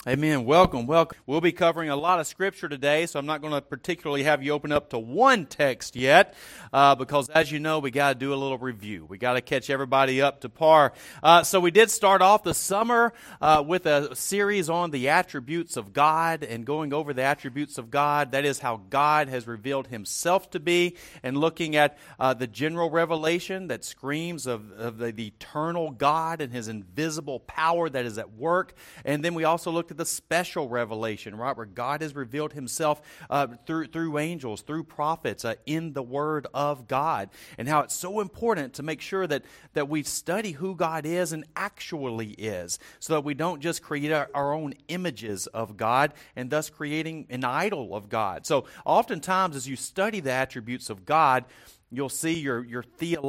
Amen. Welcome. We'll be covering a lot of Scripture today, so I'm not going to particularly have you open up to one text yet, because as you know, we got to do a little review. We got to catch everybody up to par. So we did start off the summer with a series on the attributes of God and going over the attributes of God. That is how God has revealed Himself to be, and looking at the general revelation that screams of the eternal God and His invisible power that is at work. And then we also looked at the special revelation, right, where God has revealed Himself through angels, through prophets, in the Word of God, and how it's so important to make sure that we study who God is and actually is, so that we don't just create our own images of God and thus creating an idol of God. So oftentimes as you study the attributes of God, you'll see your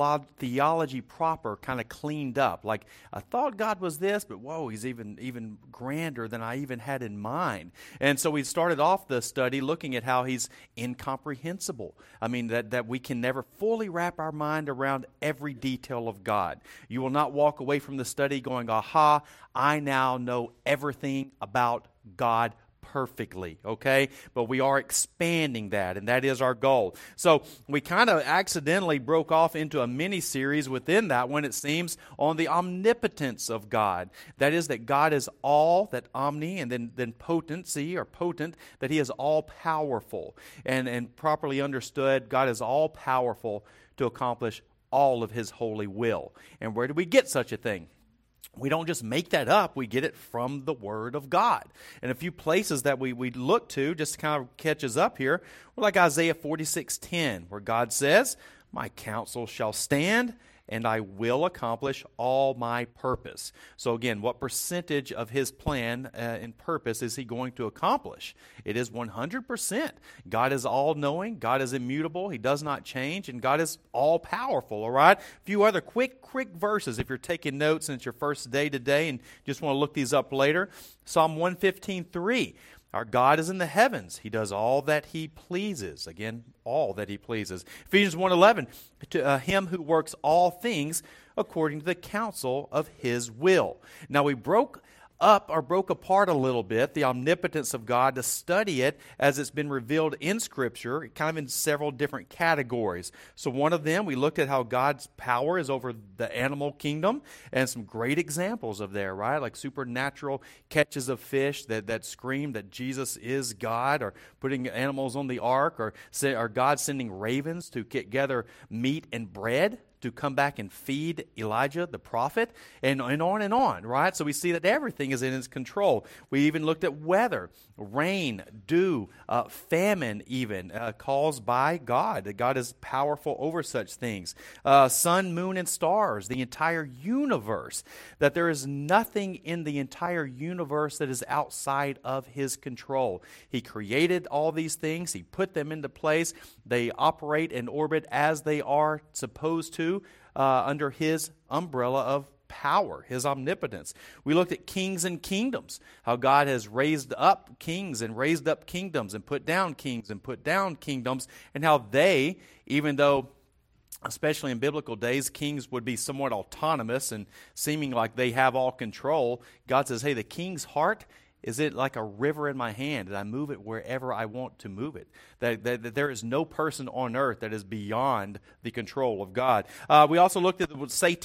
theology proper kind of cleaned up. Like, I thought God was this, but whoa, He's even grander than I even had in mind. And so we started off the study looking at how He's incomprehensible. I mean, that we can never fully wrap our mind around every detail of God. You will not walk away from the study going, aha, I now know everything about God perfectly, okay? But we are expanding that, and that is our goal. So we kind of accidentally broke off into a mini-series within that one, it seems, on the omnipotence of God. That is, that God is all, that omni, and then potency, or potent, that He is all-powerful. And properly understood, God is all-powerful to accomplish all of His holy will. And where do we get such a thing? We don't just make that up. We get it from the Word of God. And a few places that we look to, just to kind of catch us up here, we're like Isaiah 46:10, where God says, "My counsel shall stand, and I will accomplish all my purpose." So again, what percentage of His plan and purpose is He going to accomplish? It is 100%. God is all-knowing. God is immutable. He does not change. And God is all-powerful, all right? A few other quick verses if you're taking notes and it's your first day today and just want to look these up later. Psalm 115:3. Our God is in the heavens. He does all that He pleases. Again, all that He pleases. Ephesians 1:11, to Him who works all things according to the counsel of His will. Now we broke apart a little bit the omnipotence of God to study it as it's been revealed in Scripture, kind of in several different categories. So one of them, we looked at how God's power is over the animal kingdom, and some great examples of there, right? Like supernatural catches of fish that scream that Jesus is God, or putting animals on the ark, or God sending ravens to gather meat and bread to come back and feed Elijah the prophet, and on, right? So we see that everything is in His control. We even looked at weather, rain, dew, famine even, caused by God. That God is powerful over such things. Sun, moon, and stars, the entire universe. That there is nothing in the entire universe that is outside of His control. He created all these things. He put them into place. They operate and orbit as they are supposed to, under His umbrella of power, His omnipotence. We looked at kings and kingdoms, how God has raised up kings and raised up kingdoms, and put down kings and put down kingdoms, and how they, even though especially in biblical days, kings would be somewhat autonomous and seeming like they have all control, God says, hey, the king's heart, is it like a river in my hand, and I move it wherever I want to move it? That there is no person on earth that is beyond the control of God. We also looked at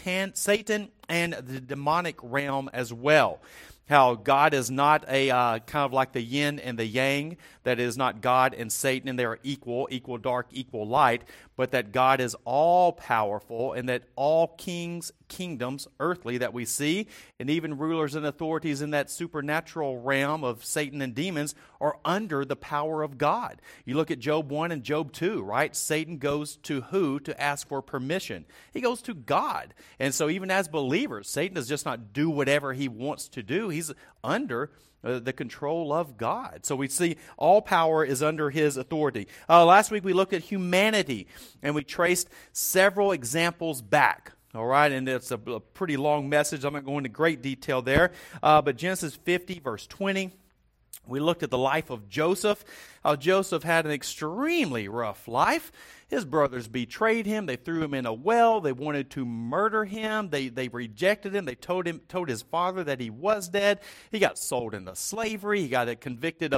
Satan and the demonic realm as well. How God is not a kind of like the yin and the yang, that is not God and Satan, and they are equal dark, equal light, but that God is all-powerful, and that all kings, kingdoms, earthly, that we see, and even rulers and authorities in that supernatural realm of Satan and demons are under the power of God. You look at Job 1 and Job 2, right? Satan goes to who to ask for permission? He goes to God. And so even as believers, Satan does just not do whatever he wants to do. He's under the control of God. So we see all power is under His authority. Last week we looked at humanity, and we traced several examples back. All right, and it's a pretty long message. I'm not going into great detail there. But Genesis 50, verse 20, We looked at the life of Joseph, how Joseph had an extremely rough life. His brothers betrayed him. They threw him in a well. They wanted to murder him. They rejected him. They told his father that he was dead. He got sold into slavery. He got convicted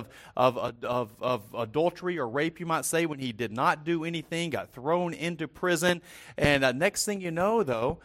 of adultery or rape, you might say, when he did not do anything. Got thrown into prison. And next thing you know, though,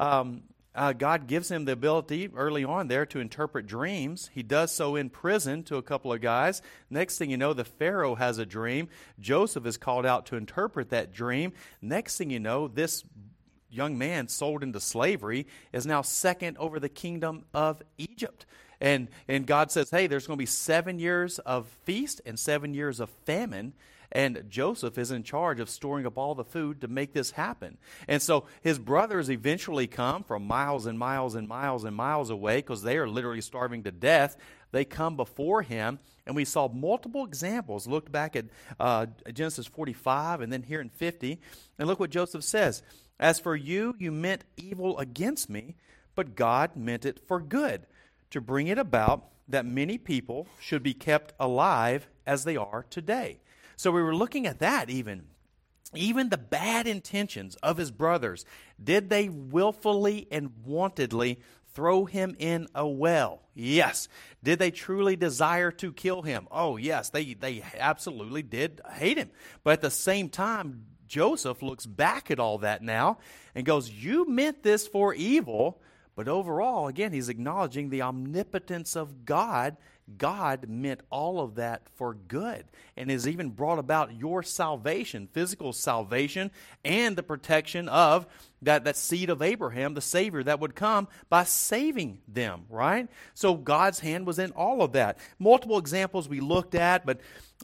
God gives him the ability early on there to interpret dreams. He does so in prison to a couple of guys. Next thing you know, the Pharaoh has a dream. Joseph is called out to interpret that dream. Next thing you know, this young man sold into slavery is now second over the kingdom of Egypt. And God says, hey, there's going to be 7 years of feast and 7 years of famine. And Joseph is in charge of storing up all the food to make this happen. And so his brothers eventually come from miles and miles and miles and miles away because they are literally starving to death. They come before him, and we saw multiple examples. Look back at Genesis 45 and then here in 50. And look what Joseph says. As for you, you meant evil against me, but God meant it for good, to bring it about that many people should be kept alive as they are today. So we were looking at that even the bad intentions of his brothers. Did they willfully and wantedly throw him in a well? Yes. Did they truly desire to kill him? Oh, yes. They absolutely did hate him. But at the same time, Joseph looks back at all that now and goes, you meant this for evil. But overall, again, he's acknowledging the omnipotence of God. God meant all of that for good and has even brought about your salvation, physical salvation, and the protection of that seed of Abraham, the Savior that would come by saving them, right? So God's hand was in all of that. Multiple examples we looked at, but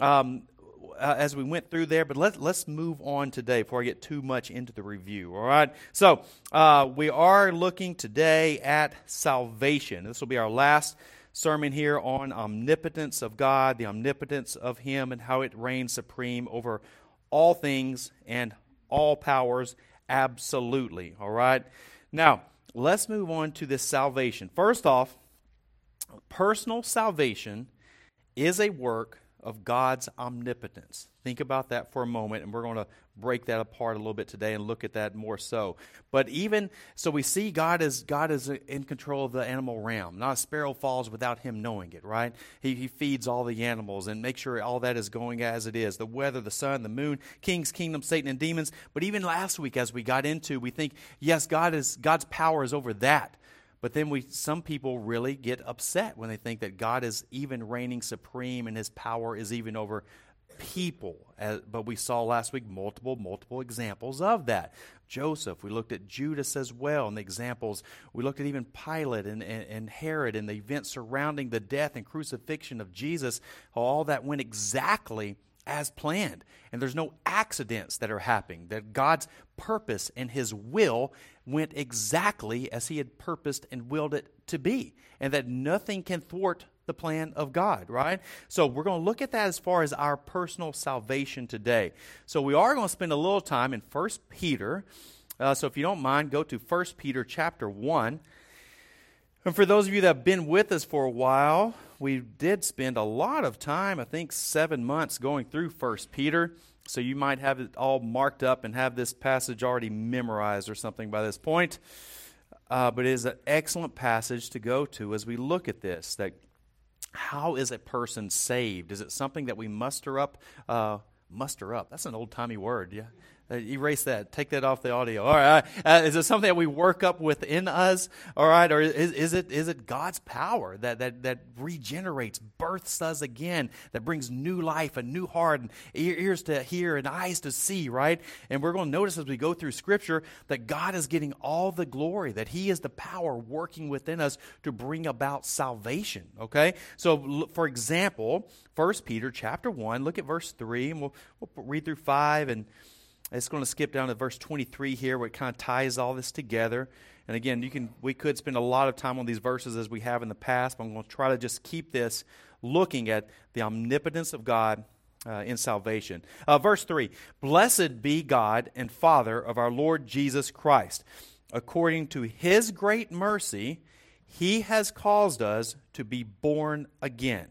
as we went through there, but let's move on today before I get too much into the review, all right? So we are looking today at salvation. This will be our last sermon here on omnipotence of God, the omnipotence of Him, and how it reigns supreme over all things and all powers, absolutely, all right? Now, let's move on to this salvation. First off, personal salvation is a work of God's omnipotence. Think about that for a moment, and we're going to break that apart a little bit today and look at that more so. But even so, we see God is in control of the animal realm. Not a sparrow falls without Him knowing it, right? He feeds all the animals and makes sure all that is going as it is. The weather, the sun, the moon, kings, kingdoms, Satan, and demons. But even last week, as we got into, we think, yes, God's power is over that. But then some people really get upset when they think that God is even reigning supreme and His power is even over people. But we saw last week multiple examples of that. Joseph, we looked at Judas as well, and the examples. We looked at even Pilate and Herod and the events surrounding the death and crucifixion of Jesus, how all that went exactly as planned. And there's no accidents that are happening, that God's purpose and His will went exactly as He had purposed and willed it to be, and that nothing can thwart the plan of God, right? So we're going to look at that as far as our personal salvation today. So we are going to spend a little time in 1 Peter. So if you don't mind, go to 1 Peter chapter 1. And for those of you that have been with us for a while, we did spend a lot of time, I think 7 months, going through 1 Peter. So you might have it all marked up and have this passage already memorized or something by this point. But it is an excellent passage to go to as we look at this. That how is a person saved? Is it something that we muster up? Muster up. That's an old-timey word, yeah. Erase that. Take that off the audio. All right. Is it something that we work up within us? All right. Or is it God's power that regenerates, births us again, that brings new life, a new heart, and ears to hear and eyes to see, right? And we're going to notice as we go through Scripture that God is getting all the glory, that He is the power working within us to bring about salvation, okay? So, for example, 1 Peter chapter 1, look at verse 3, and we'll read through 5, and it's going to skip down to verse 23 here, where it kind of ties all this together. And again, we could spend a lot of time on these verses as we have in the past, but I'm going to try to just keep this looking at the omnipotence of God in salvation. Verse 3, Blessed be God and Father of our Lord Jesus Christ. According to His great mercy, He has caused us to be born again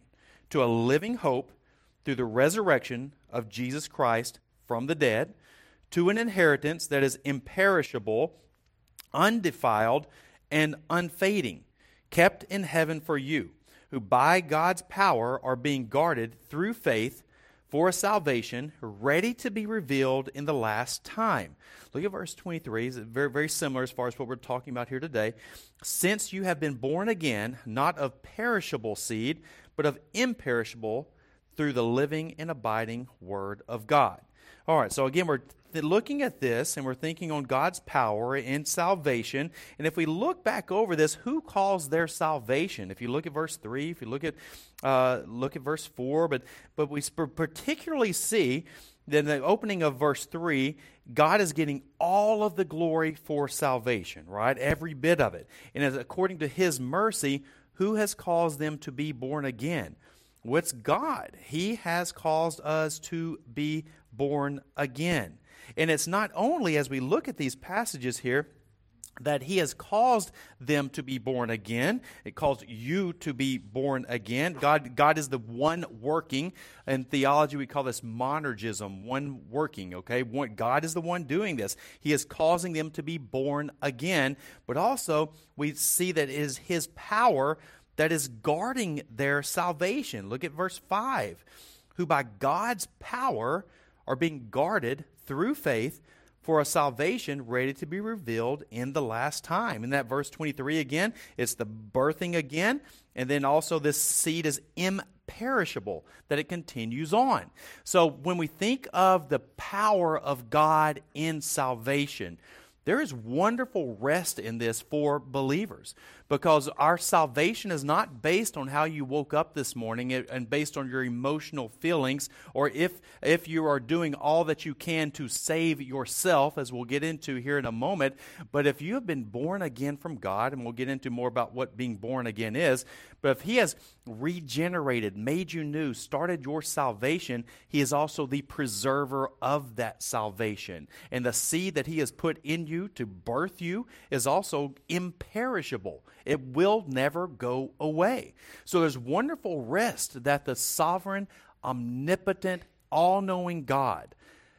to a living hope through the resurrection of Jesus Christ from the dead, to an inheritance that is imperishable, undefiled, and unfading, kept in heaven for you, who by God's power are being guarded through faith for a salvation ready to be revealed in the last time. Look at verse 23. It's very, very similar as far as what we're talking about here today. Since you have been born again, not of perishable seed, but of imperishable, through the living and abiding Word of God. All right, so again, we're looking at this and we're thinking on God's power in salvation. And if we look back over this, who calls their salvation? If you look at verse 3, if you look at verse 4, but we particularly see that in the opening of verse 3, God is getting all of the glory for salvation, right? Every bit of it. And as according to His mercy, who has caused them to be born again? Well, it's God. He has caused us to be born again. And it's not only as we look at these passages here that He has caused them to be born again. It calls you to be born again. God is the one working. In theology, we call this monergism, one working, okay? God is the one doing this. He is causing them to be born again. But also, we see that it is His power that is guarding their salvation. Look at verse 5. Who by God's power are being guarded through faith for a salvation ready to be revealed in the last time. In that verse 23 again, it's the birthing again, and then also this seed is imperishable, that it continues on. So when we think of the power of God in salvation, there is wonderful rest in this for believers, because our salvation is not based on how you woke up this morning and based on your emotional feelings, or if you are doing all that you can to save yourself, as we'll get into here in a moment. But if you have been born again from God, and we'll get into more about what being born again is, but if He has regenerated, made you new, started your salvation, He is also the preserver of that salvation. And the seed that He has put in you to birth you is also imperishable. It will never go away. So there's wonderful rest that the sovereign, omnipotent, all-knowing God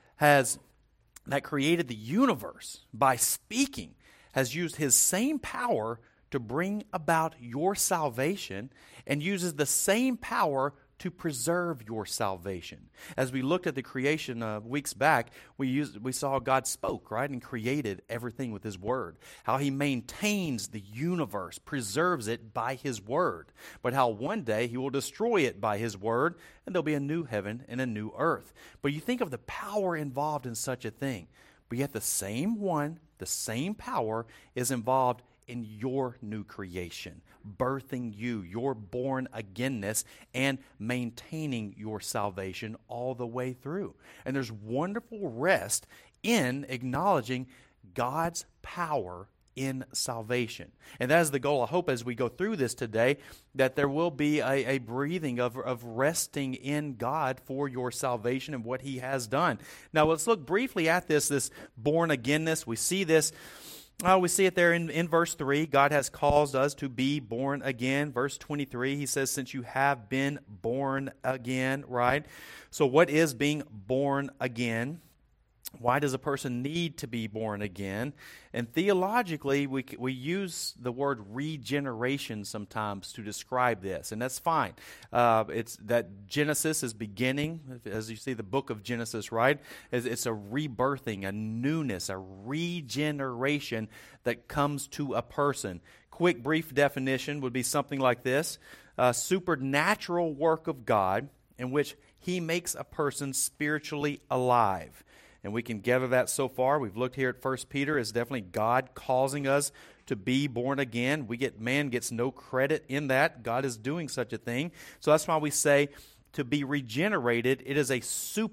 that created the universe by speaking, has used His same power to bring about your salvation, and uses the same power to preserve your salvation. As we looked at the creation weeks back, we saw God spoke, right, and created everything with His Word. How He maintains the universe, preserves it by His Word. But how one day He will destroy it by His Word, and there'll be a new heaven and a new earth. But you think of the power involved in such a thing. But yet the same one, the same power is involved in your new creation, birthing you, your born againness, and maintaining your salvation all the way through. And there's wonderful rest in acknowledging God's power in salvation. And that is the goal. I hope as we go through this today that there will be a breathing of resting in God for your salvation and what He has done. Now let's look briefly at this born againness. We see this. We see it there in verse 3. God has caused us to be born again. Verse 23, He says, since you have been born again, right? So what is being born again? Why does a person need to be born again? And theologically, we use the word regeneration sometimes to describe this, and that's fine. It's that Genesis is beginning, as you see the book of Genesis, right? It's a rebirthing, a newness, a regeneration that comes to a person. Quick, brief definition would be something like this: a supernatural work of God in which He makes a person spiritually alive. And we can gather that so far. We've looked here at 1 Peter as definitely God causing us to be born again. Man gets no credit in that. God is doing such a thing. So that's why we say to be regenerated, it is a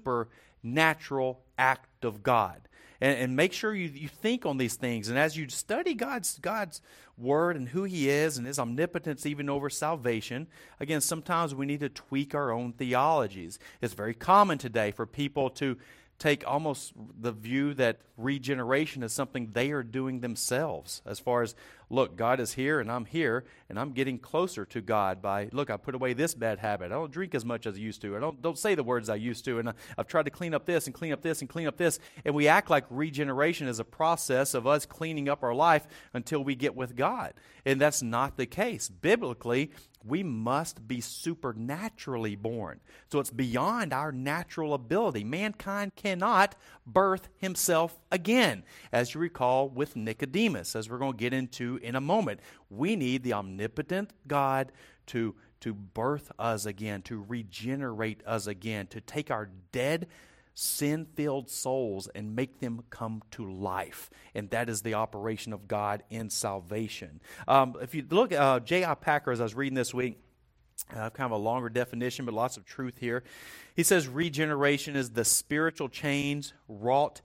supernatural act of God. And make sure you think on these things. And as you study God's Word and who He is and His omnipotence even over salvation, again, sometimes we need to tweak our own theologies. It's very common today for people to take almost the view that regeneration is something they are doing themselves, as far as look, God is here and I'm getting closer to God by, look, I put away this bad habit. I don't drink as much as I used to. I don't say the words I used to. And I've tried to clean up this and clean up this and clean up this. And we act like regeneration is a process of us cleaning up our life until we get with God. And that's not the case. Biblically, we must be supernaturally born. So it's beyond our natural ability. Mankind cannot birth himself again. As you recall with Nicodemus, as we're going to get into in a moment, we need the omnipotent God to birth us again, to regenerate us again, to take our dead, sin-filled souls and make them come to life. And that is the operation of God in salvation. If you look at J.I. Packer, as I was reading this week, kind of a longer definition, but lots of truth here. He says regeneration is the spiritual change wrought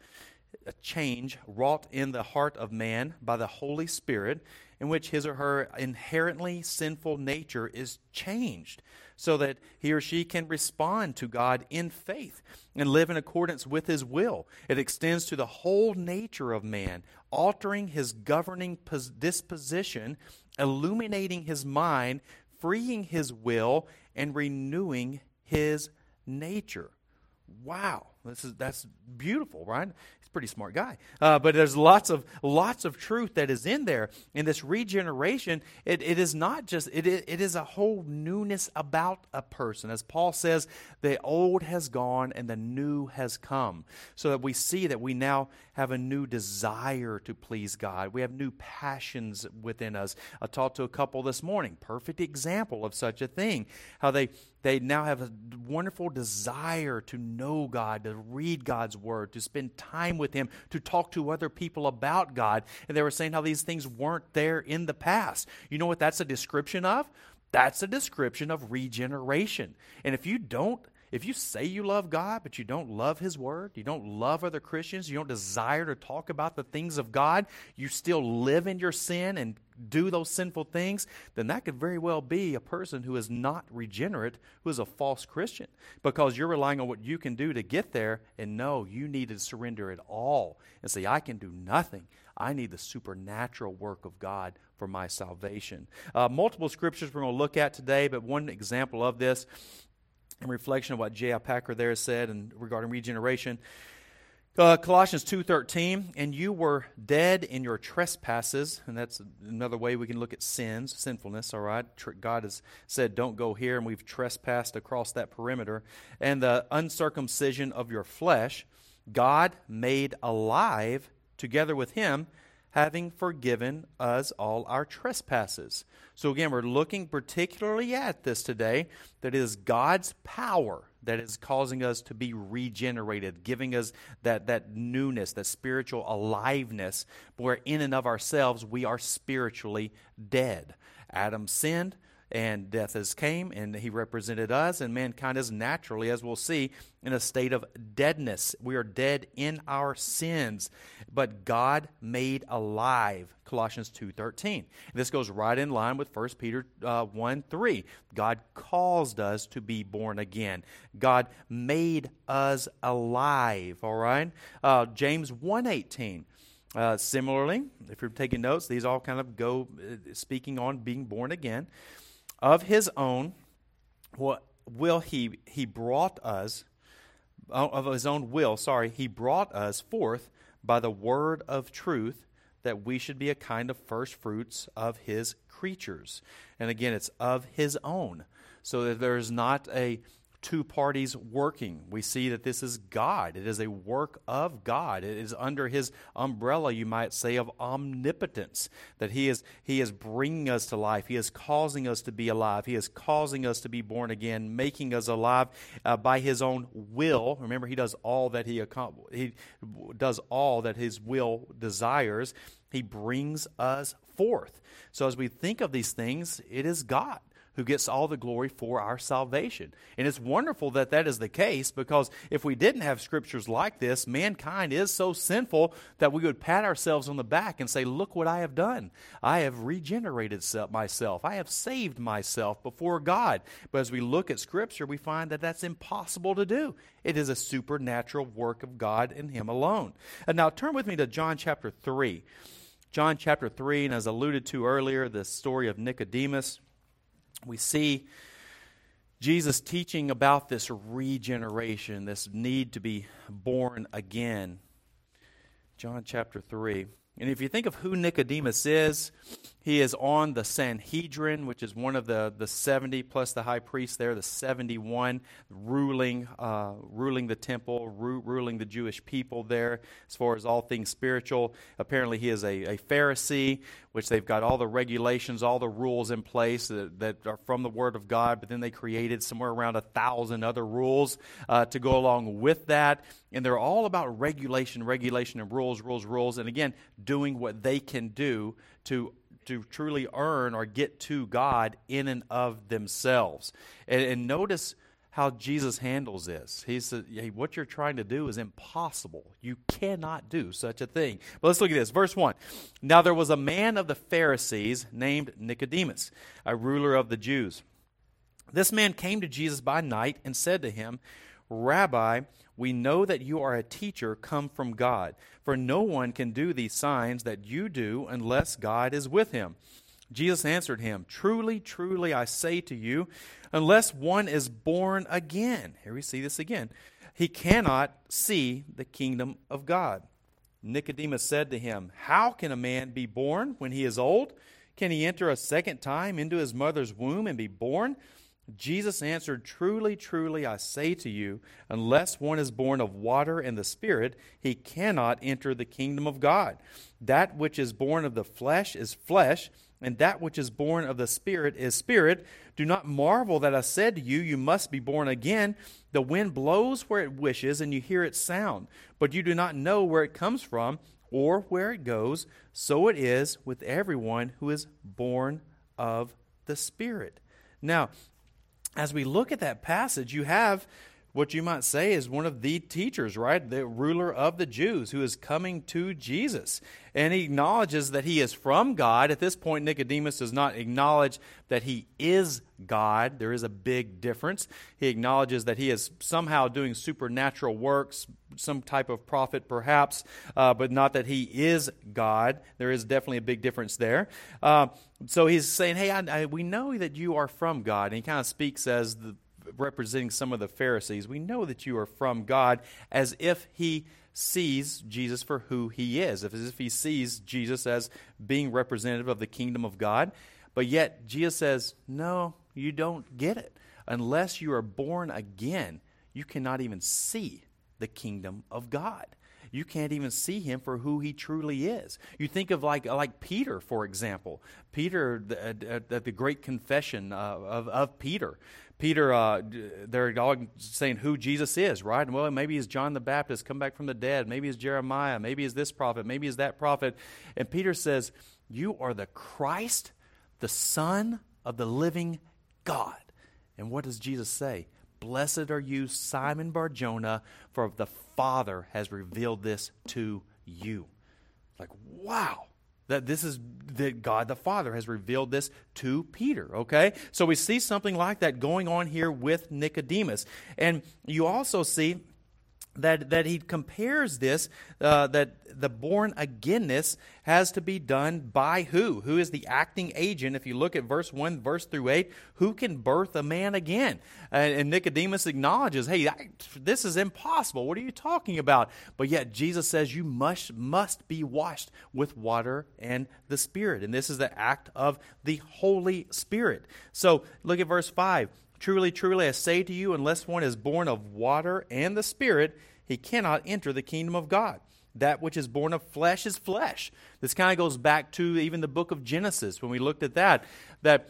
in the heart of man by the Holy Spirit, in which his or her inherently sinful nature is changed so that he or she can respond to God in faith and live in accordance with his will. It extends to the whole nature of man, altering his governing disposition, illuminating his mind, freeing his will, and renewing his nature. Wow, that's beautiful, right? He's a pretty smart guy. But there's lots of truth that is in there. In this regeneration, it is not just, it is a whole newness about a person. As Paul says, the old has gone and the new has come. So that we see that we now have a new desire to please God. We have new passions within us. I talked to a couple this morning, perfect example of such a thing, how they now have a wonderful desire to know God, to read God's Word, to spend time with Him, to talk to other people about God. And they were saying how these things weren't there in the past. You know what that's a description of? That's a description of regeneration. And if you say you love God, but you don't love His Word, you don't love other Christians, you don't desire to talk about the things of God, you still live in your sin and do those sinful things, then that could very well be a person who is not regenerate, who is a false Christian, because you're relying on what you can do to get there, and no, you need to surrender it all and say, I can do nothing. I need the supernatural work of God for my salvation. Multiple scriptures we're going to look at today, but one example of this, in reflection of what J.I. Packer there said and regarding regeneration, Colossians 2:13, and you were dead in your trespasses, and that's another way we can look at sinfulness, all right? God has said, don't go here, and we've trespassed across that perimeter. And the uncircumcision of your flesh, God made alive together with Him, having forgiven us all our trespasses. So again, we're looking particularly at this today, that it is God's power that is causing us to be regenerated, giving us that newness, that spiritual aliveness, where in and of ourselves we are spiritually dead. Adam sinned, and death has came, and he represented us, and mankind is naturally, as we'll see, in a state of deadness. We are dead in our sins, but God made alive, Colossians 2:13. This goes right in line with 1 Peter 1:3. God caused us to be born again. God made us alive, all right? James 1:18. Similarly, if you're taking notes, these all kind of go speaking on being born again. Of His own will He brought us, of His own will, He brought us forth by the word of truth, that we should be a kind of first fruits of His creatures. And again, it's of His own. So that there is not two parties working. We see that this is God. It is a work of God. It is under His umbrella, you might say, of omnipotence, that He is bringing us to life. He is causing us to be alive. He is causing us to be born again, making us alive by His own will. Remember, He does all that He does all that His will desires. He brings us forth. So as we think of these things, it is God who gets all the glory for our salvation. And it's wonderful that that is the case, because if we didn't have scriptures like this, mankind is so sinful that we would pat ourselves on the back and say, look what I have done. I have regenerated myself. I have saved myself before God. But as we look at Scripture, we find that that's impossible to do. It is a supernatural work of God and Him alone. And now turn with me to John chapter 3. John chapter 3, and as alluded to earlier, the story of Nicodemus, we see Jesus teaching about this regeneration, this need to be born again. John chapter 3. And if you think of who Nicodemus is, he is on the Sanhedrin, which is one of the 70 plus the high priest there, the 71, ruling the temple, ruling the Jewish people there as far as all things spiritual. Apparently he is a Pharisee, which they've got all the regulations, all the rules in place that are from the Word of God, but then they created somewhere around 1,000 other rules to go along with that. And they're all about regulation, and rules. And again, doing what they can do to truly earn or get to God in and of themselves. And notice how Jesus handles this. He said, hey, what you're trying to do is impossible. You cannot do such a thing. But let's look at this. Verse 1. Now there was a man of the Pharisees named Nicodemus, a ruler of the Jews. This man came to Jesus by night and said to him, Rabbi, we know that you are a teacher come from God, for no one can do these signs that you do unless God is with him. Jesus answered him, Truly, truly, I say to you, unless one is born again, here we see this again, he cannot see the kingdom of God. Nicodemus said to him, How can a man be born when he is old? Can he enter a second time into his mother's womb and be born? Jesus answered, Truly, truly, I say to you, unless one is born of water and the Spirit, he cannot enter the kingdom of God. That which is born of the flesh is flesh, and that which is born of the Spirit is spirit. Do not marvel that I said to you, you must be born again. The wind blows where it wishes, and you hear its sound, but you do not know where it comes from or where it goes. So it is with everyone who is born of the Spirit. Now, as we look at that passage, you have what you might say is one of the teachers, right? The ruler of the Jews who is coming to Jesus. And he acknowledges that he is from God. At this point, Nicodemus does not acknowledge that he is God. There is a big difference. He acknowledges that he is somehow doing supernatural works, some type of prophet perhaps, but not that he is God. There is definitely a big difference there. So he's saying, hey, we know that you are from God. And he kind of speaks as representing some of the Pharisees. We know that you are from God, as if he sees Jesus for who he is, as if he sees Jesus as being representative of the kingdom of God. But yet Jesus says, no, you don't get it. Unless you are born again, you cannot even see the kingdom of God. You can't even see him for who he truly is. You think of like Peter, for example. Peter, the great confession of Peter. Peter, they're all saying who Jesus is, right? Well, maybe he's John the Baptist, come back from the dead. Maybe he's Jeremiah. Maybe he's this prophet. Maybe he's that prophet. And Peter says, you are the Christ, the Son of the living God. And what does Jesus say? Blessed are you, Simon Bar-Jonah, for the Father has revealed this to you. Like, wow. That God the Father has revealed this to Peter, okay? So we see something like that going on here with Nicodemus. And you also see that he compares this, that the born againness has to be done by who? Who is the acting agent? If you look at verse 1, verse through 8, who can birth a man again? And Nicodemus acknowledges, hey, this is impossible. What are you talking about? But yet Jesus says you must be washed with water and the Spirit. And this is the act of the Holy Spirit. So look at verse 5. Truly, truly, I say to you, unless one is born of water and the Spirit, he cannot enter the kingdom of God. That which is born of flesh is flesh. This kind of goes back to even the book of Genesis when we looked at that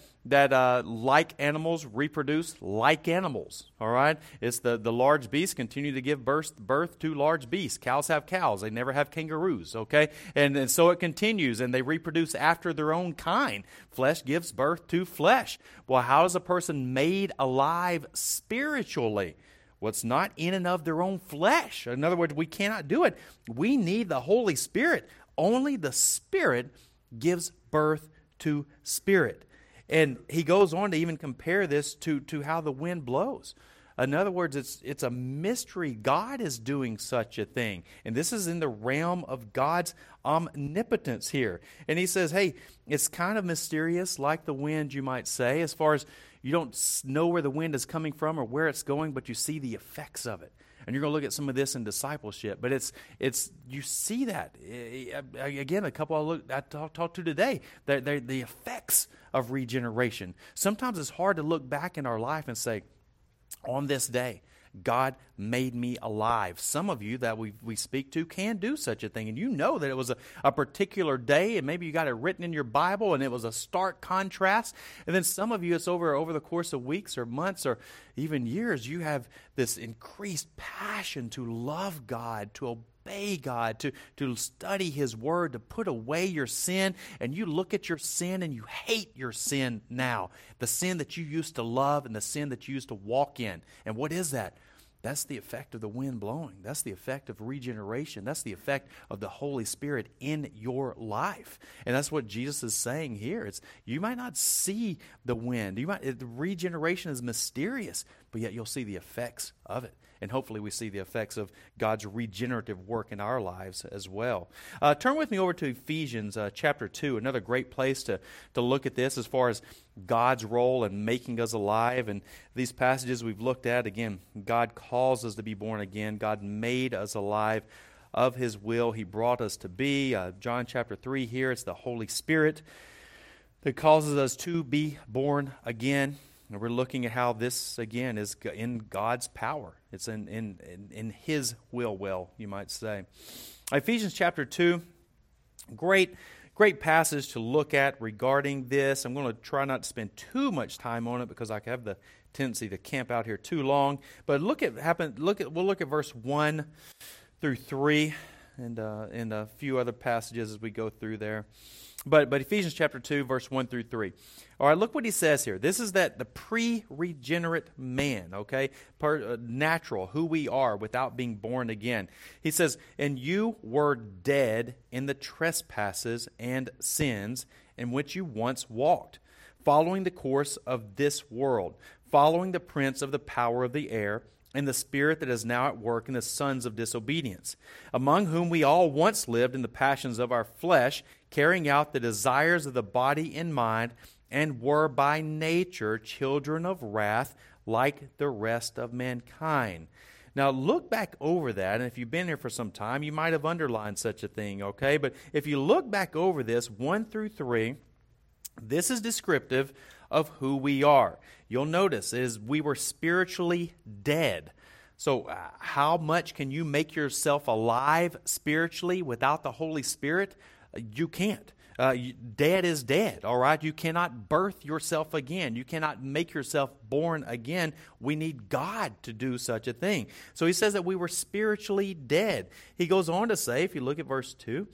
like animals reproduce like animals. All right, it's the large beasts continue to give birth to large beasts. Cows have cows; they never have kangaroos. Okay, and so it continues, and they reproduce after their own kind. Flesh gives birth to flesh. Well, how is a person made alive spiritually? What's not in and of their own flesh. In other words, we cannot do it. We need the Holy Spirit. Only the Spirit gives birth to spirit. And he goes on to even compare this to how the wind blows. In other words, it's a mystery. God is doing such a thing. And this is in the realm of God's omnipotence here. And he says, hey, it's kind of mysterious, like the wind, you might say, as far as you don't know where the wind is coming from or where it's going, but you see the effects of it. And you're going to look at some of this in discipleship, but it's you see that again. A couple I talked to today, they're the effects of regeneration. Sometimes it's hard to look back in our life and say, on this day, God made me alive. Some of you that we speak to can do such a thing, and you know that it was a particular day, and maybe you got it written in your Bible, and it was a stark contrast. And then some of you, it's over the course of weeks or months or even years, you have this increased passion to love God, to obey God, to study His Word, to put away your sin, and you look at your sin and you hate your sin now. The sin that you used to love and the sin that you used to walk in. And what is that? That's the effect of the wind blowing. That's the effect of regeneration. That's the effect of the Holy Spirit in your life. And that's what Jesus is saying here. You might not see the wind. The regeneration is mysterious, but yet you'll see the effects of it. And hopefully we see the effects of God's regenerative work in our lives as well. Turn with me over to Ephesians chapter 2, another great place to look at this as far as God's role in making us alive. And these passages we've looked at, again, God calls us to be born again. God made us alive of His will. He brought us to be. John chapter 3 here, it's the Holy Spirit that causes us to be born again. And we're looking at how this, again, is in God's power. It's in His will, you might say. Ephesians chapter 2, great passage to look at regarding this. I'm going to try not to spend too much time on it because I have the tendency to camp out here too long. But we'll look at verse 1 through 3 and a few other passages as we go through there. But Ephesians chapter 2, verse 1 through 3. All right, look what he says here. This is the pre-regenerate man, okay? Natural, who we are without being born again. He says, and you were dead in the trespasses and sins in which you once walked, following the course of this world, following the prince of the power of the air, and the spirit that is now at work in the sons of disobedience, among whom we all once lived in the passions of our flesh, carrying out the desires of the body and mind, and were by nature children of wrath like the rest of mankind. Now look back over that, and if you've been here for some time, you might have underlined such a thing, okay? But if you look back over this, 1 through 3, this is descriptive of who we are. You'll notice is we were spiritually dead. So how much can you make yourself alive spiritually without the Holy Spirit? You can't. Dead is dead, all right? You cannot birth yourself again. You cannot make yourself born again. We need God to do such a thing. So he says that we were spiritually dead. He goes on to say, if you look at verse 2,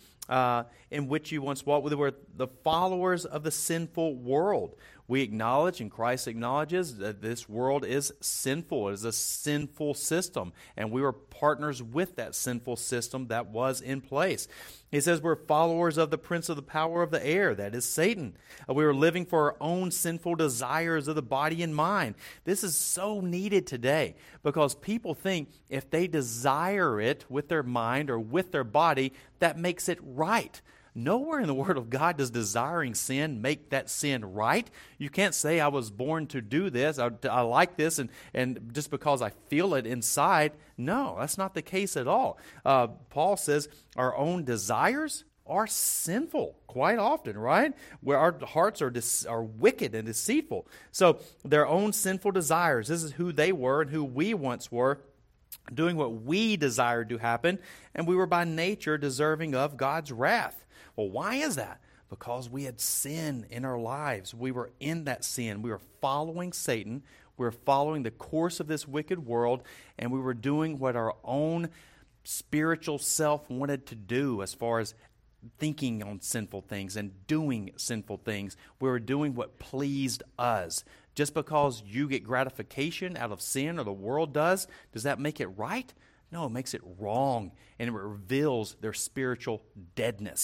in which you once walked, we were the followers of the sinful world. We acknowledge, and Christ acknowledges, that this world is sinful. It is a sinful system, and we were partners with that sinful system that was in place. He says we're followers of the prince of the power of the air, that is Satan. We were living for our own sinful desires of the body and mind. This is so needed today because people think if they desire it with their mind or with their body, that makes it right. Nowhere in the Word of God does desiring sin make that sin right. You can't say I was born to do this, I like this, and just because I feel it inside. No, that's not the case at all. Paul says our own desires are sinful quite often, right? Where our hearts are wicked and deceitful. So their own sinful desires, this is who they were and who we once were, doing what we desired to happen, and we were by nature deserving of God's wrath. Well, why is that? Because we had sin in our lives. We were in that sin. We were following Satan. We were following the course of this wicked world, and we were doing what our own spiritual self wanted to do as far as thinking on sinful things and doing sinful things. We were doing what pleased us. Just because you get gratification out of sin or the world does that make it right? No, it makes it wrong, and it reveals their spiritual deadness.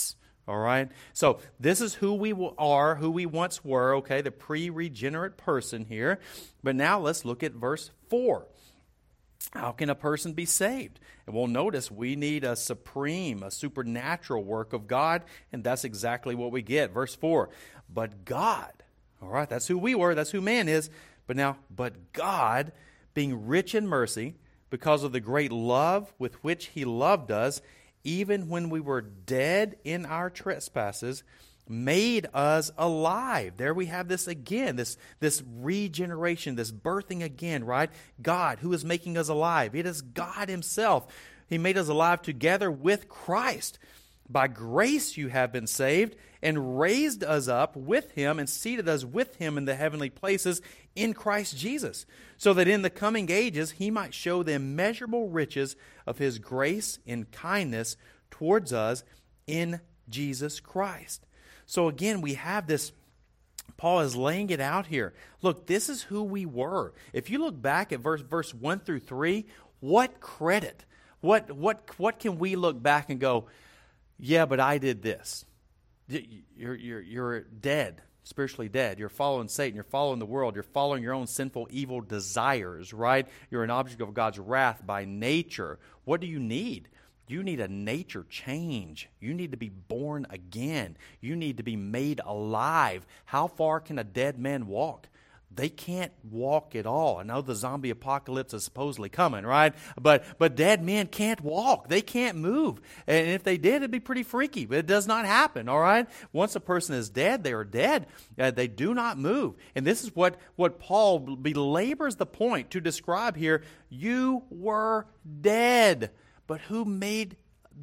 All right? So this is who we are, who we once were, okay, the pre-regenerate person here. But now let's look at verse 4. How can a person be saved? And we'll notice we need a supernatural work of God, and that's exactly what we get. Verse 4, but God, all right, that's who we were, that's who man is. But now, but God, being rich in mercy, because of the great love with which he loved us, even when we were dead in our trespasses, made us alive. There we have this again, this regeneration, this birthing again, right? God, who is making us alive. It is God himself. He made us alive together with Christ. By grace you have been saved, and raised us up with him and seated us with him in the heavenly places in Christ Jesus, so that in the coming ages he might show the immeasurable riches of his grace and kindness towards us in Jesus Christ. So again, we have this, Paul is laying it out here. Look, this is who we were. If you look back at verse 1 through 3, what credit? What can we look back and go, yeah, but I did this. You're dead, spiritually dead. You're following Satan. You're following the world. You're following your own sinful, evil desires, right? You're an object of God's wrath by nature. What do you need? You need a nature change. You need to be born again. You need to be made alive. How far can a dead man walk? They can't walk at all. I know the zombie apocalypse is supposedly coming, right? But dead men can't walk. They can't move. And if they did, it'd be pretty freaky. But it does not happen, all right? Once a person is dead, they are dead. They do not move. And this is what Paul belabors the point to describe here. You were dead. But who made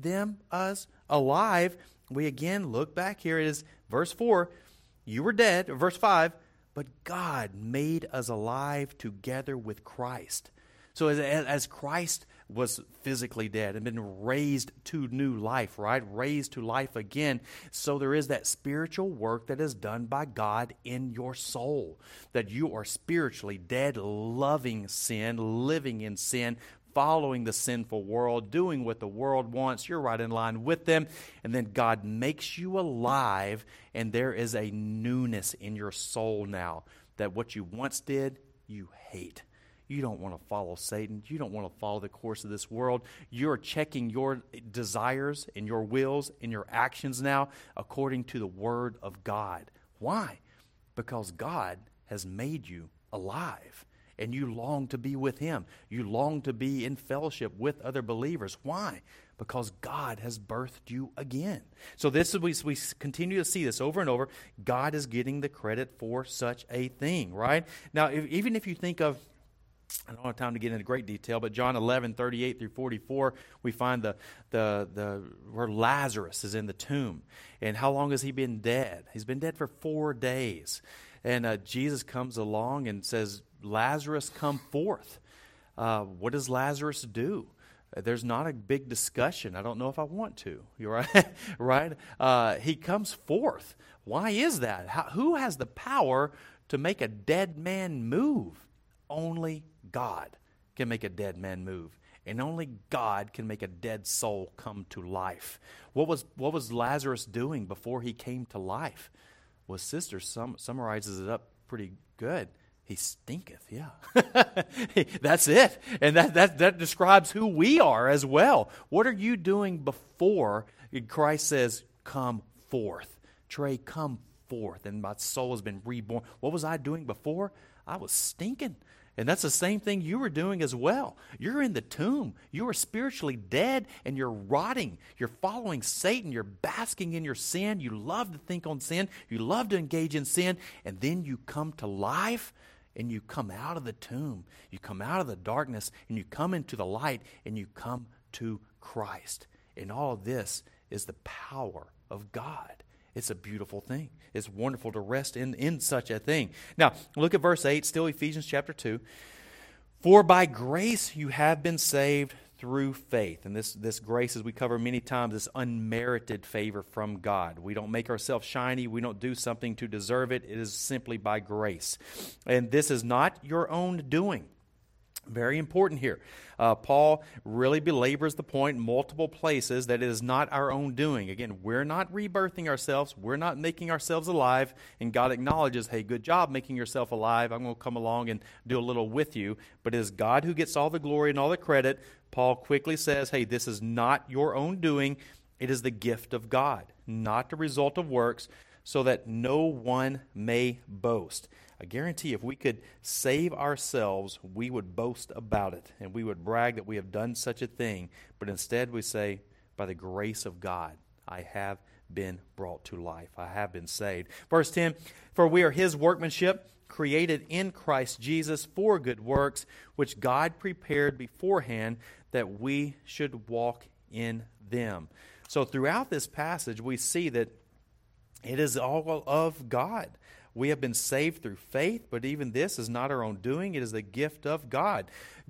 us alive? We again look back here. It is verse 4. You were dead. Verse 5. But God made us alive together with Christ. So as Christ was physically dead and been raised to new life, right? Raised to life again. So there is that spiritual work that is done by God in your soul. That you are spiritually dead, loving sin, living in sin, following the sinful world, doing what the world wants. You're right in line with them. And then God makes you alive, and there is a newness in your soul now that what you once did, you hate. You don't want to follow Satan. You don't want to follow the course of this world. You're checking your desires and your wills and your actions now according to the Word of God. Why? Because God has made you alive. And you long to be with him. You long to be in fellowship with other believers. Why? Because God has birthed you again. So this is we continue to see this over and over. God is getting the credit for such a thing, right? Now, even if you think of, I don't have time to get into great detail, but John 11:38 through 44, we find where Lazarus is in the tomb. And how long has he been dead? He's been dead for 4 days. And Jesus comes along and says, Lazarus, come forth. What does Lazarus do? There's not a big discussion. I don't know if I want to. You're right, right? He comes forth. Why is that? Who has the power to make a dead man move? Only God can make a dead man move. And only God can make a dead soul come to life. What was Lazarus doing before he came to life? Well, Sister summarizes it up pretty good. He stinketh, yeah. That's it. And that describes who we are as well. What are you doing before Christ says, come forth? Trey, come forth. And my soul has been reborn. What was I doing before? I was stinking. And that's the same thing you were doing as well. You're in the tomb. You are spiritually dead and you're rotting. You're following Satan. You're basking in your sin. You love to think on sin. You love to engage in sin. And then you come to life and you come out of the tomb. You come out of the darkness and you come into the light and you come to Christ. And all this is the power of God. It's a beautiful thing. It's wonderful to rest in such a thing. Now, look at verse 8, still Ephesians chapter 2. For by grace you have been saved through faith. And this grace, as we cover many times, is unmerited favor from God. We don't make ourselves shiny. We don't do something to deserve it. It is simply by grace. And this is not your own doing. Very important here. Paul really belabors the point in multiple places that it is not our own doing. Again, we're not rebirthing ourselves. We're not making ourselves alive. And God acknowledges, hey, good job making yourself alive. I'm going to come along and do a little with you. But it is God who gets all the glory and all the credit. Paul quickly says, hey, this is not your own doing. It is the gift of God, not the result of works, so that no one may boast. I guarantee if we could save ourselves, we would boast about it, and we would brag that we have done such a thing. But instead we say, by the grace of God, I have been brought to life. I have been saved. Verse 10, for we are His workmanship, created in Christ Jesus for good works, which God prepared beforehand that we should walk in them. So throughout this passage, we see that it is all of God. We have been saved through faith, but even this is not our own doing. It is the gift of God.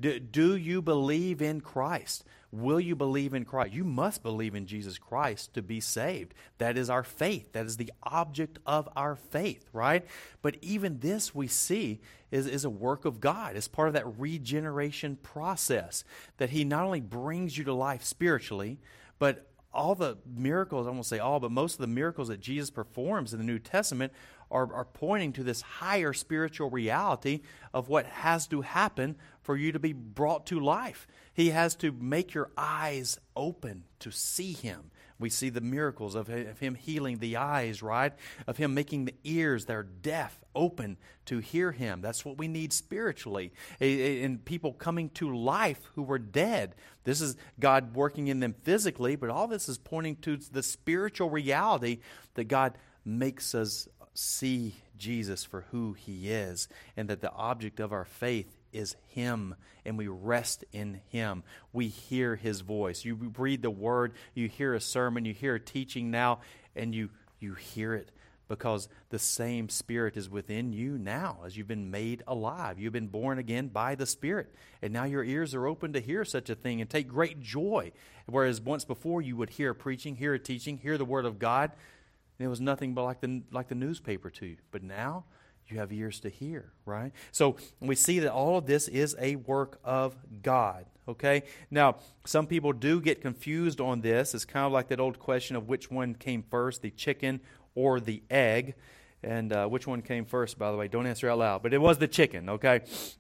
Do you believe in Christ? Will you believe in Christ? You must believe in Jesus Christ to be saved. That is our faith. That is the object of our faith, right? But even this we see is a work of God. It's part of that regeneration process, that He not only brings you to life spiritually, but all the miracles, I won't say all, but most of the miracles that Jesus performs in the New Testament are pointing to this higher spiritual reality of what has to happen for you to be brought to life. He has to make your eyes open to see Him. We see the miracles of Him healing the eyes, right? Of Him making the ears that are deaf open to hear Him. That's what we need spiritually. And people coming to life who were dead. This is God working in them physically, but all this is pointing to the spiritual reality that God makes us see Jesus for who He is, and that the object of our faith is Him, and we rest in Him. We hear His voice. You read the Word, you hear a sermon, you hear a teaching now, and you hear it because the same Spirit is within you now as you've been made alive. You've been born again by the Spirit, and now your ears are open to hear such a thing and take great joy. Whereas once before you would hear a preaching, hear a teaching, hear the Word of God, and it was nothing but like the newspaper to you. But now you have ears to hear, right? So we see that all of this is a work of God, okay? Now, some people do get confused on this. It's kind of like that old question of which one came first, the chicken or the egg. And which one came first, by the way? Don't answer out loud. But it was the chicken, okay?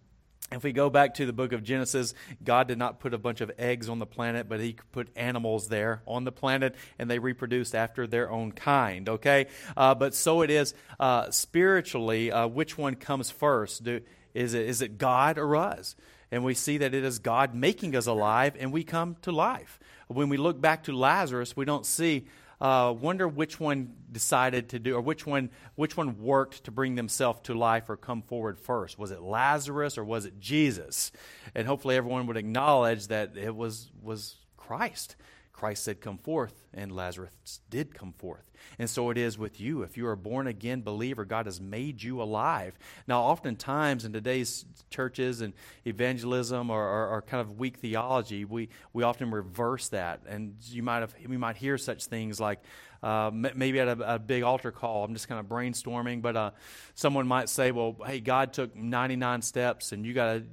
If we go back to the book of Genesis, God did not put a bunch of eggs on the planet, but He put animals there on the planet, and they reproduced after their own kind, okay? But so it is spiritually, which one comes first? Is it God or us? And we see that it is God making us alive, and we come to life. When we look back to Lazarus, we don't see wonder which one decided to do, or which one worked to bring themselves to life or come forward first. Was it Lazarus or was it Jesus? And hopefully everyone would acknowledge that it was Christ. Christ said, come forth, and Lazarus did come forth. And so it is with you. If you are a born-again believer, God has made you alive. Now, oftentimes in today's churches and evangelism or kind of weak theology, we often reverse that. And we might hear such things like, maybe at a big altar call, I'm just kind of brainstorming, but someone might say, well, hey, God took 99 steps, and you got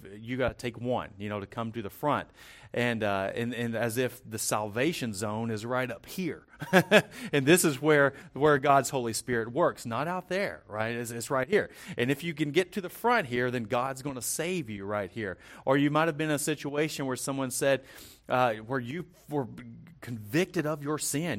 to take one, to come to the front. And as if the salvation zone is right up here. And this is where God's Holy Spirit works, not out there, right? It's right here. And if you can get to the front here, then God's going to save you right here. Or you might have been in a situation where someone said, where you were convicted of your sin.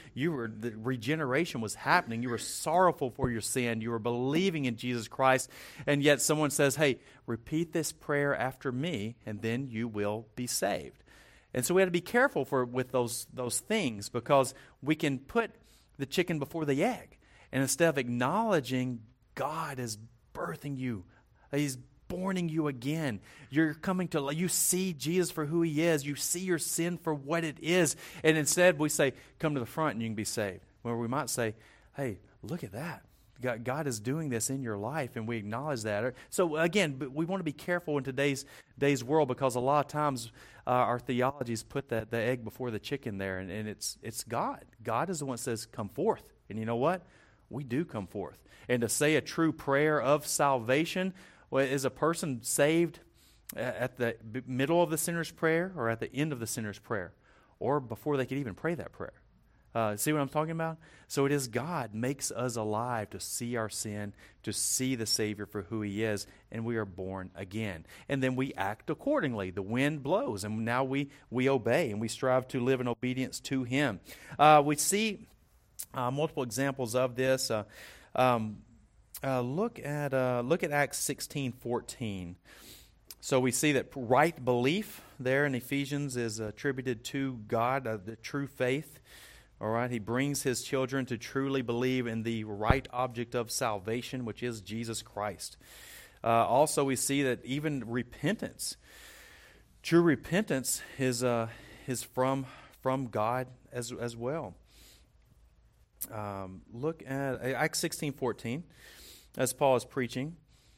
The regeneration was happening. You were sorrowful for your sin. You were believing in Jesus Christ. And yet someone says, hey, repeat this prayer after me, and then you will be saved. And so we have to be careful with those things, because we can put the chicken before the egg. And instead of acknowledging God is birthing you, He's borning you again. You're coming to, you see Jesus for who He is. You see your sin for what it is. And instead we say, come to the front and you can be saved. Where we might say, hey, look at that. God is doing this in your life, and we acknowledge that. So again, but we want to be careful in today's world, because a lot of times our theologies put the egg before the chicken there, and it's God. God is the one that says, come forth. And you know what? We do come forth. And to say a true prayer of salvation, well, is a person saved at the middle of the sinner's prayer or at the end of the sinner's prayer or before they could even pray that prayer. See what I'm talking about? So it is God makes us alive to see our sin, to see the Savior for who He is, and we are born again. And then we act accordingly. The wind blows, and now we obey, and we strive to live in obedience to Him. We see multiple examples of this. Look at Acts 16:14. So we see that right belief there in Ephesians is attributed to God, the true faith. All right, He brings His children to truly believe in the right object of salvation, which is Jesus Christ. Also, we see that even repentance, true repentance, is from God as well. Look at Acts 16:14, as Paul is preaching.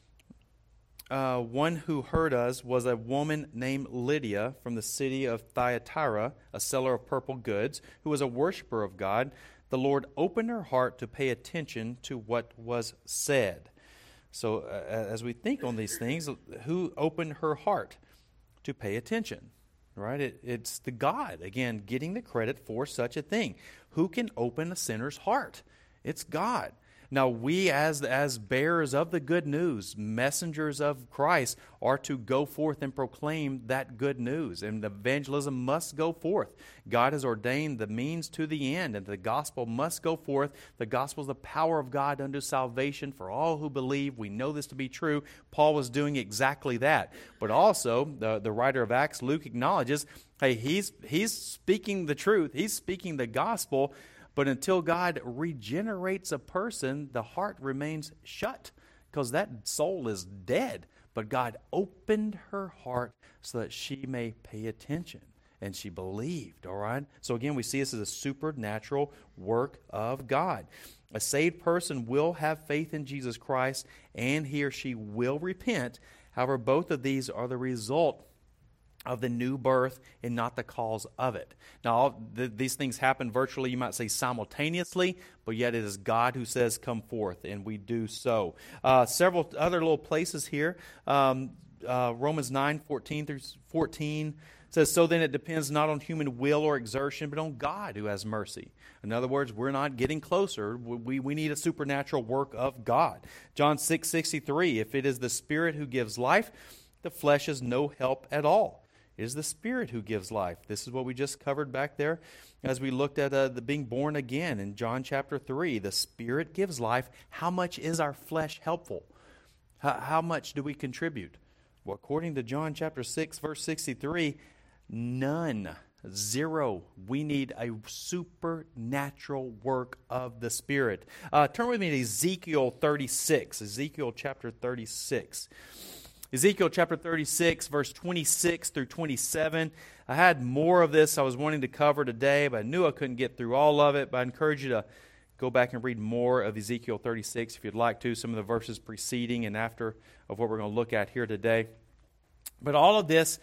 One who heard us was a woman named Lydia from the city of Thyatira, a seller of purple goods, who was a worshiper of God. The Lord opened her heart to pay attention to what was said. So as we think on these things, who opened her heart to pay attention? Right? It's the God, again, getting the credit for such a thing. Who can open a sinner's heart? It's God. Now, we as bearers of the good news, messengers of Christ, are to go forth and proclaim that good news. And evangelism must go forth. God has ordained the means to the end, and the gospel must go forth. The gospel is the power of God unto salvation for all who believe. We know this to be true. Paul was doing exactly that. But also, the writer of Acts, Luke, acknowledges, hey, he's speaking the truth. He's speaking the gospel. But until God regenerates a person, the heart remains shut because that soul is dead. But God opened her heart so that she may pay attention. And she believed, all right? So again, we see this as a supernatural work of God. A saved person will have faith in Jesus Christ, and he or she will repent. However, both of these are the result of the new birth and not the cause of it. Now, these things happen virtually, you might say, simultaneously, but yet it is God who says, come forth, and we do so. Several other little places here. Romans 9:14 says, so then it depends not on human will or exertion, but on God who has mercy. In other words, we're not getting closer. We need a supernatural work of God. John 6:63, if it is the Spirit who gives life, the flesh is no help at all. It is the Spirit who gives life. This is what we just covered back there as we looked at the being born again in John chapter 3. The Spirit gives life. How much is our flesh helpful? How much do we contribute? Well, according to John chapter 6, verse 63, none. Zero. We need a supernatural work of the Spirit. Turn with me to Ezekiel 36. Ezekiel chapter 36. Ezekiel chapter 36, verse 26 through 27. I had more of this I was wanting to cover today, but I knew I couldn't get through all of it. But I encourage you to go back and read more of Ezekiel 36 if you'd like to, some of the verses preceding and after of what we're going to look at here today. But all of this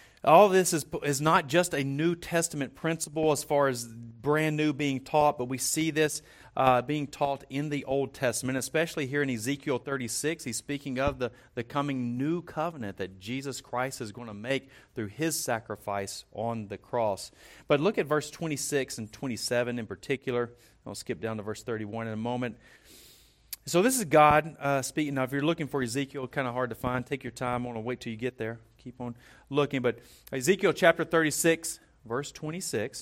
is not just a New Testament principle as far as brand new being taught, but we see this being taught in the Old Testament, especially here in Ezekiel 36. He's speaking of the coming new covenant that Jesus Christ is going to make through His sacrifice on the cross. But look at verse 26 and 27 in particular. I'll skip down to verse 31 in a moment. So this is God speaking. Now, if you're looking for Ezekiel, kind of hard to find. Take your time. I want to wait till you get there. Keep on looking. But Ezekiel chapter 36, verse 26.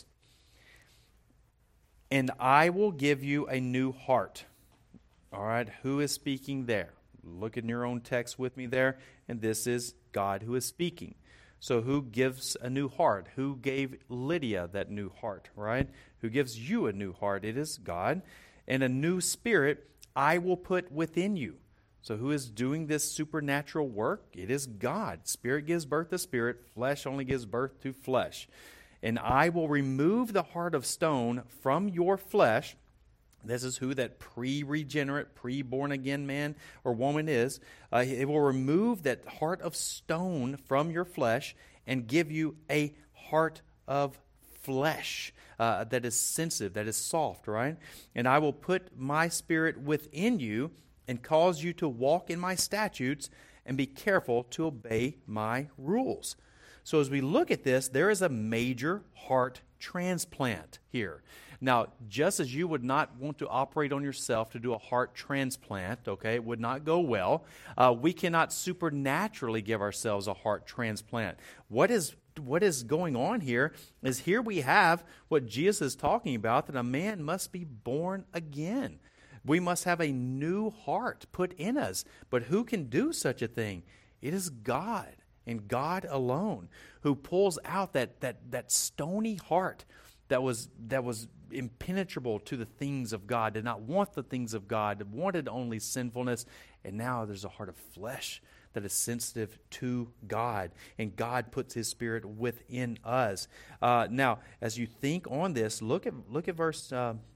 And I will give you a new heart. All right, who is speaking there? Look in your own text with me there. And this is God who is speaking. So who gives a new heart? Who gave Lydia that new heart, right? Who gives you a new heart? It is God. And a new spirit I will put within you. So who is doing this supernatural work? It is God. Spirit gives birth to spirit. Flesh only gives birth to flesh. And I will remove the heart of stone from your flesh. This is who that pre-regenerate, pre-born-again man or woman is. It will remove that heart of stone from your flesh and give you a heart of flesh that is sensitive, that is soft, right? And I will put my spirit within you and cause you to walk in my statutes and be careful to obey my rules. So as we look at this, there is a major heart transplant here. Now, just as you would not want to operate on yourself to do a heart transplant, okay, it would not go well, we cannot supernaturally give ourselves a heart transplant. What is going on here is here we have what Jesus is talking about, that a man must be born again. We must have a new heart put in us. But who can do such a thing? It is God, and God alone, who pulls out that stony heart that was impenetrable to the things of God, did not want the things of God, wanted only sinfulness, and now there's a heart of flesh that is sensitive to God, and God puts His Spirit within us. Now, as you think on this, look at verse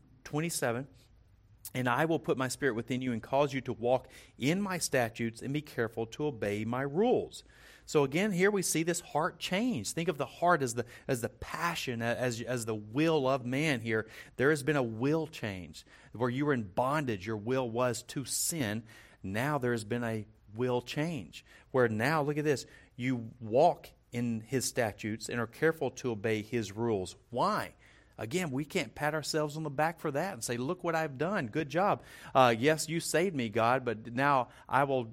27. And I will put my Spirit within you and cause you to walk in my statutes and be careful to obey my rules. So again, here we see this heart change. Think of the heart as the passion, as the will of man here. There has been a will change. Where you were in bondage, your will was to sin. Now there has been a will change. Where now, look at this, you walk in His statutes and are careful to obey His rules. Why? Again, we can't pat ourselves on the back for that and say, look what I've done. Good job. Yes, you saved me, God, but now I will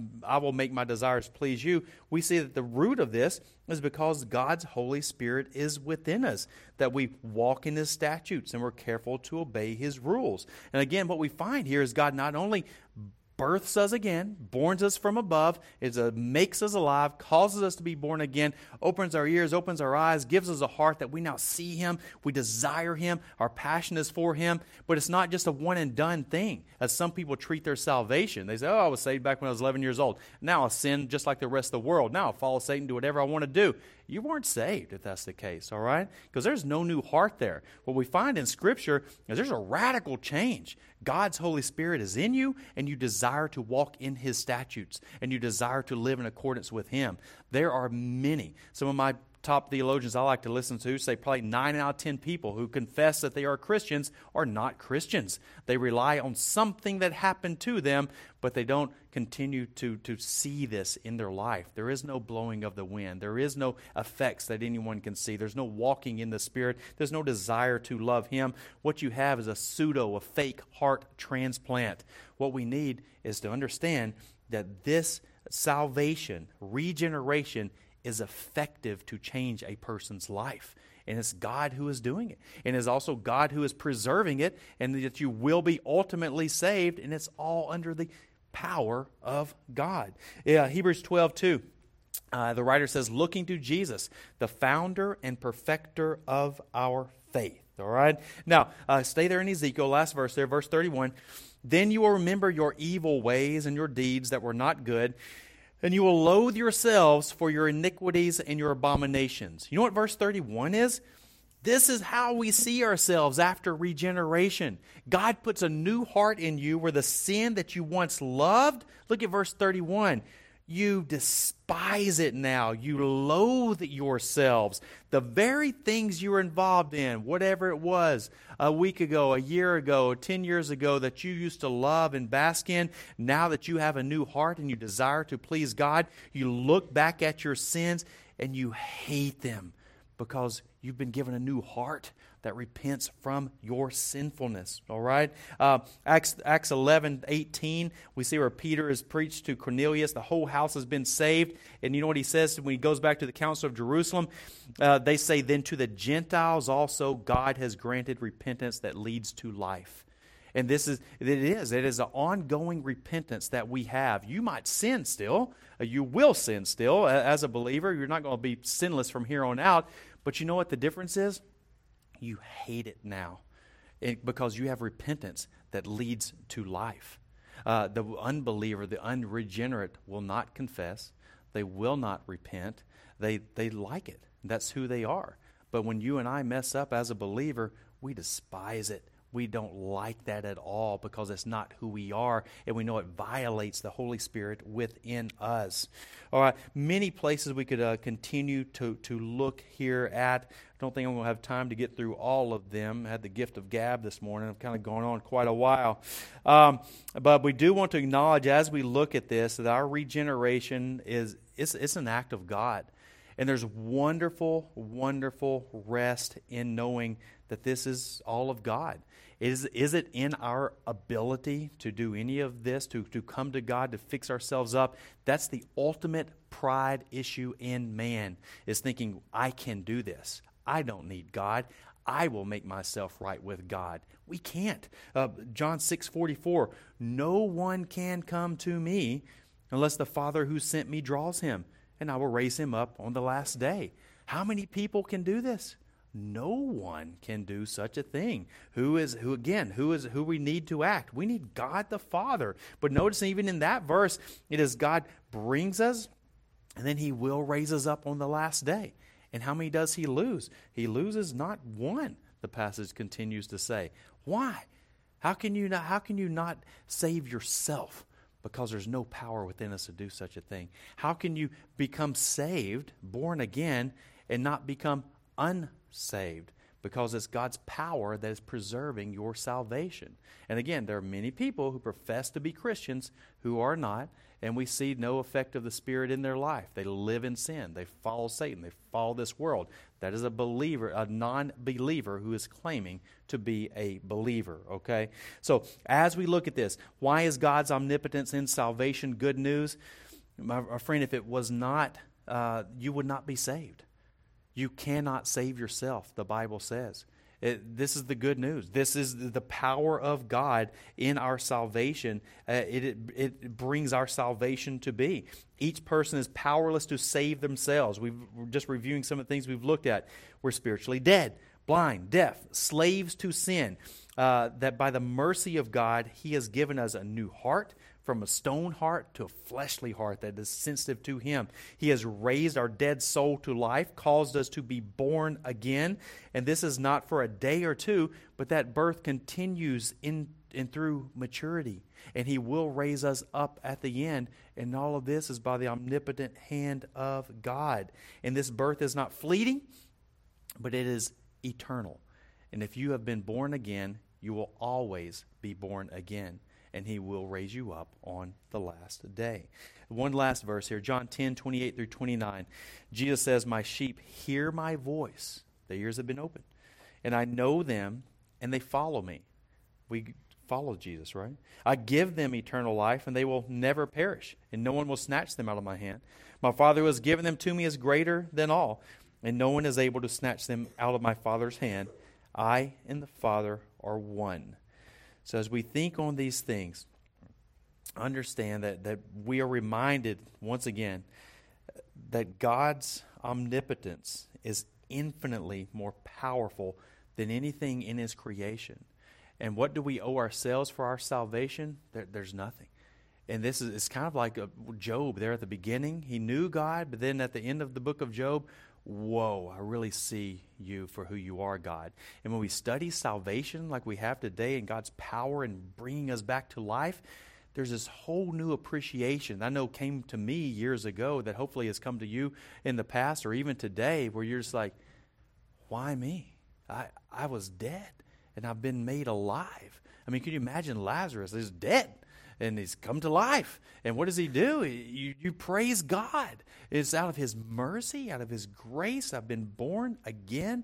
make my desires please you. We see that the root of this is because God's Holy Spirit is within us, that we walk in His statutes and we're careful to obey His rules. And again, what we find here is God not only births us again, borns us from above, makes us alive, causes us to be born again, opens our ears, opens our eyes, gives us a heart that we now see Him, we desire Him, our passion is for Him. But it's not just a one and done thing, as some people treat their salvation. They say, I was saved back when I was 11 years old. Now I sin just like the rest of the world. Now I follow Satan, do whatever I want to do. You weren't saved if that's the case, all right? Because there's no new heart there. What we find in Scripture is there's a radical change. God's Holy Spirit is in you, and you desire to walk in His statutes, and you desire to live in accordance with Him. There are many. Some of my top theologians I like to listen to say probably 9 out of 10 people who confess that they are Christians are not Christians. They rely on something that happened to them, but they don't continue to see this in their life. There is no blowing of the wind. There is no effects that anyone can see. There's no walking in the Spirit. There's no desire to love Him. What you have is a fake heart transplant. What we need is to understand that this salvation, regeneration, is effective to change a person's life. And it's God who is doing it. And it's also God who is preserving it, and that you will be ultimately saved, and it's all under the power of God. Hebrews 12:2. The writer says, looking to Jesus, the founder and perfecter of our faith. All right? Now, stay there in Ezekiel, last verse there, verse 31. Then you will remember your evil ways and your deeds that were not good, and you will loathe yourselves for your iniquities and your abominations. You know what verse 31 is? This is how we see ourselves after regeneration. God puts a new heart in you where the sin that you once loved, look at verse 31, you despise it now. You loathe yourselves. The very things you were involved in, whatever it was, a week ago, a year ago, 10 years ago, that you used to love and bask in, now that you have a new heart and you desire to please God, you look back at your sins and you hate them because you've been given a new heart that repents from your sinfulness. All right? Acts 11:18, we see where Peter is preached to Cornelius. The whole house has been saved. And you know what he says when he goes back to the Council of Jerusalem? They say, then to the Gentiles also God has granted repentance that leads to life. And it is an ongoing repentance that we have. You might sin still. You will sin still. As a believer, you're not going to be sinless from here on out. But you know what the difference is? You hate it now because you have repentance that leads to life. The unbeliever, the unregenerate will not confess. They will not repent. They like it. That's who they are. But when you and I mess up as a believer, we despise it. We don't like that at all because it's not who we are, and we know it violates the Holy Spirit within us. All right, many places we could continue to look here at. I don't think I'm going to have time to get through all of them. I had the gift of gab this morning. I've kind of gone on quite a while. But we do want to acknowledge as we look at this that our regeneration it's an act of God. And there's wonderful, wonderful rest in knowing that this is all of God. Is it in our ability to do any of this, to come to God, to fix ourselves up? That's the ultimate pride issue in man, is thinking, I can do this. I don't need God. I will make myself right with God. We can't. John 6:44, no one can come to me unless the Father who sent me draws him, and I will raise him up on the last day. How many people can do this? No one can do such a thing. Who we need to act? We need God the Father. But notice even in that verse, it is God brings us, and then He will raise us up on the last day. And how many does He lose? He loses not one, the passage continues to say. Why? How can you not save yourself? Because there's no power within us to do such a thing. How can you become saved, born again, and not become unsaved? Because it's God's power that is preserving your salvation. And again, there are many people who profess to be Christians who are not, and we see no effect of the Spirit in their life. They live in sin. They follow Satan. They follow this world. That is a believer, a non-believer who is claiming to be a believer, okay? So as we look at this, why is God's omnipotence in salvation good news? My friend, if it was not, you would not be saved. You cannot save yourself, the Bible says. This is the good news. This is the power of God in our salvation. It brings our salvation to be. Each person is powerless to save themselves. We're just reviewing some of the things we've looked at. We're spiritually dead, blind, deaf, slaves to sin. That by the mercy of God, He has given us a new heart, from a stone heart to a fleshly heart that is sensitive to Him. He has raised our dead soul to life, caused us to be born again. And this is not for a day or two, but that birth continues in through maturity. And He will raise us up at the end. And all of this is by the omnipotent hand of God. And this birth is not fleeting, but it is eternal. And if you have been born again, you will always be born again. And He will raise you up on the last day. One last verse here, John 10:28 through 29. Jesus says, my sheep hear my voice. Their ears have been opened. And I know them, and they follow me. We follow Jesus, right? I give them eternal life, and they will never perish, and no one will snatch them out of my hand. My Father who has given them to me is greater than all, and no one is able to snatch them out of my Father's hand. I and the Father are one. So as we think on these things, understand that we are reminded once again that God's omnipotence is infinitely more powerful than anything in His creation. And what do we owe ourselves for our salvation? There's nothing. And this is, it's kind of like Job there at the beginning. He knew God, but then at the end of the book of Job, whoa, I really see you for who you are, God. And when we study salvation like we have today and God's power in bringing us back to life, there's this whole new appreciation I know came to me years ago that hopefully has come to you in the past or even today, where you're just like, why me? I was dead and I've been made alive. I mean, can you imagine Lazarus is dead? And he's come to life. And what does he do? You praise God. It's out of His mercy, out of His grace. I've been born again.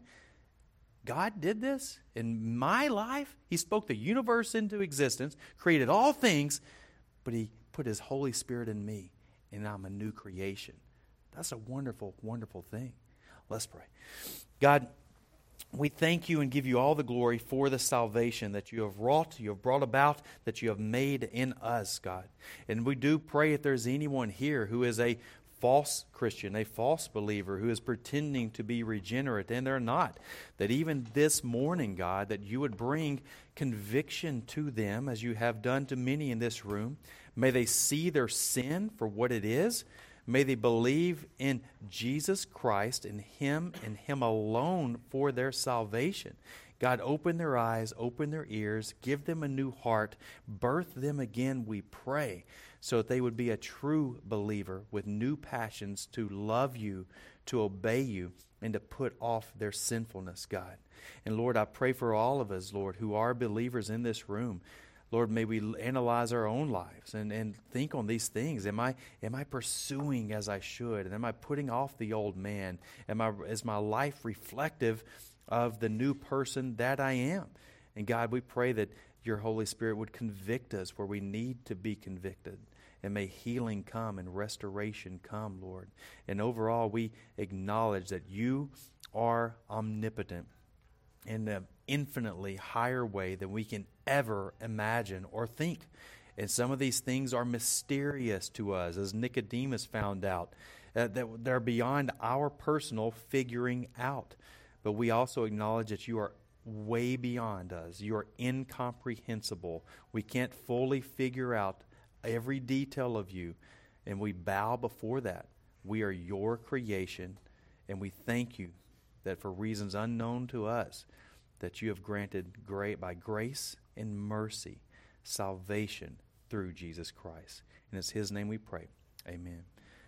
God did this in my life. He spoke the universe into existence, created all things, but He put His Holy Spirit in me, and I'm a new creation. That's a wonderful, wonderful thing. Let's pray. God, we thank You and give You all the glory for the salvation that You have wrought, You have brought about, that You have made in us, God. And we do pray if there's anyone here who is a false Christian, a false believer, who is pretending to be regenerate, and they're not, that even this morning, God, that You would bring conviction to them as You have done to many in this room. May they see their sin for what it is. May they believe in Jesus Christ and Him alone for their salvation. God, open their eyes, open their ears, give them a new heart, birth them again, we pray, so that they would be a true believer with new passions to love you, to obey you, and to put off their sinfulness, God. And Lord, I pray for all of us, Lord, who are believers in this room. Lord, may we analyze our own lives and think on these things. Am I pursuing as I should? And am I putting off the old man? Is my life reflective of the new person that I am? And God, we pray that your Holy Spirit would convict us where we need to be convicted. And may healing come and restoration come, Lord. And overall, we acknowledge that you are omnipotent in an infinitely higher way than we can ever imagine or think. And some of these things are mysterious to us, as Nicodemus found out, that they're beyond our personal figuring out. But we also acknowledge that you are way beyond us. You are incomprehensible. We can't fully figure out every detail of you, and we bow before that. We are your creation, and we thank you that for reasons unknown to us, that you have granted by grace and mercy salvation through Jesus Christ. And it's his name we pray. Amen.